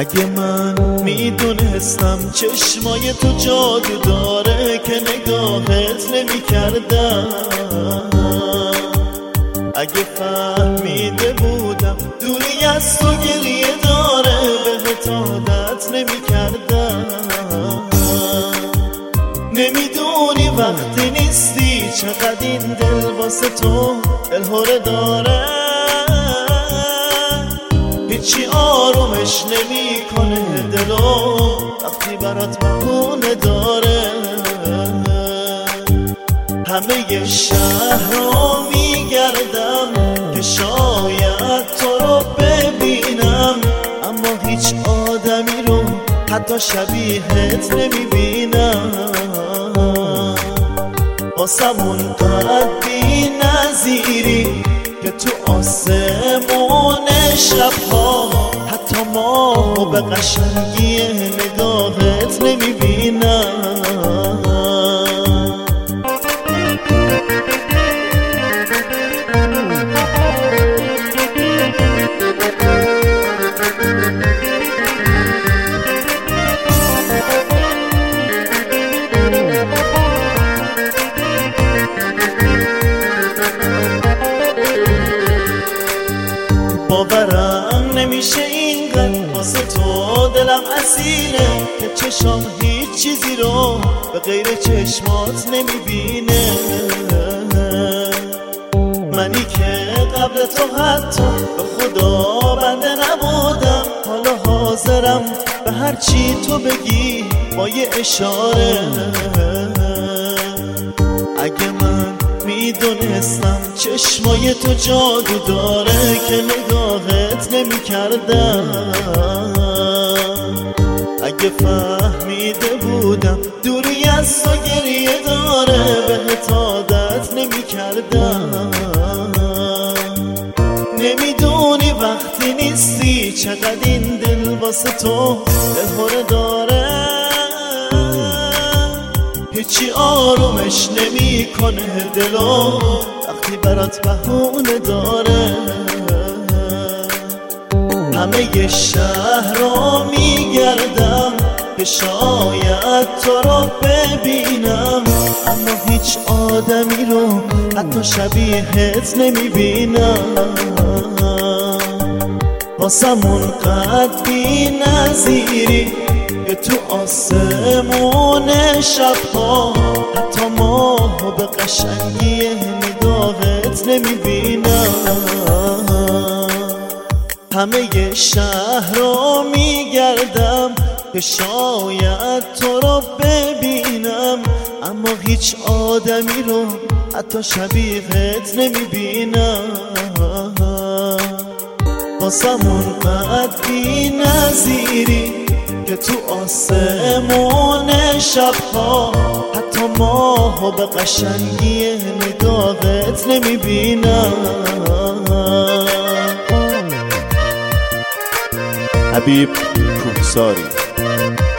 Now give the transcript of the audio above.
اگه من میدونستم چشمای تو جادو داره که نگاهت نمیکردم، اگه فهمیده بودم دوری از تو گریه داره بهت عادت نمیکردم. نمیدونی وقتی نیستی چقدر این دل واسه تو دلهوره داره، هیچی آرومش نمیکنه دلو وقتی برات بهونه داره. همه شهر رو میگردم که شاید تو رو ببینم، اما هیچ آدمی رو حتی شبیهت نمیبینم. واسمون قد بی نظیری که تو آسمون شبها حتی ماهو به قشنگی نگاهت نمیبینم. باورم نمیشه اینقدر واسه تو دلم اسیره که چشام هیچ چیزی رو به غیر چشمات نمیبینه. منی که قبل تو حتی به خدا بنده نبودم، حالا حاضرم به هر چی تو بگی با یه اشاره. اگه من میدونستم چشمای تو جادو داره که نگاهت نمیکردم، اگه فهمیده بودم دوری از تو گریه داره بهت عادت نمیکردم. نمیدونی وقتی نیستی چقدر این دل واسه تو دلهوره داره، هیچی آرومش نمیکنه دلو وقتی برات بهونه داره. همه شهر رو میگردم که شاید تو رو ببینم، اما هیچ آدمی رو حتی شبیهت نمیبینم. واسمون قد بی نظیری که تو آسمون شبها حتی ماهو به قشنگی نگاهت نمیبینم. همه شهر رو میگردم که شاید تو رو ببینم، اما هیچ آدمی رو حتی شبیهت نمیبینم. واسمون قد بی نظیری که تو آسمون شبها حتی ماهو به قشنگی نگاهت نمیبینم. حبیب کوهساری.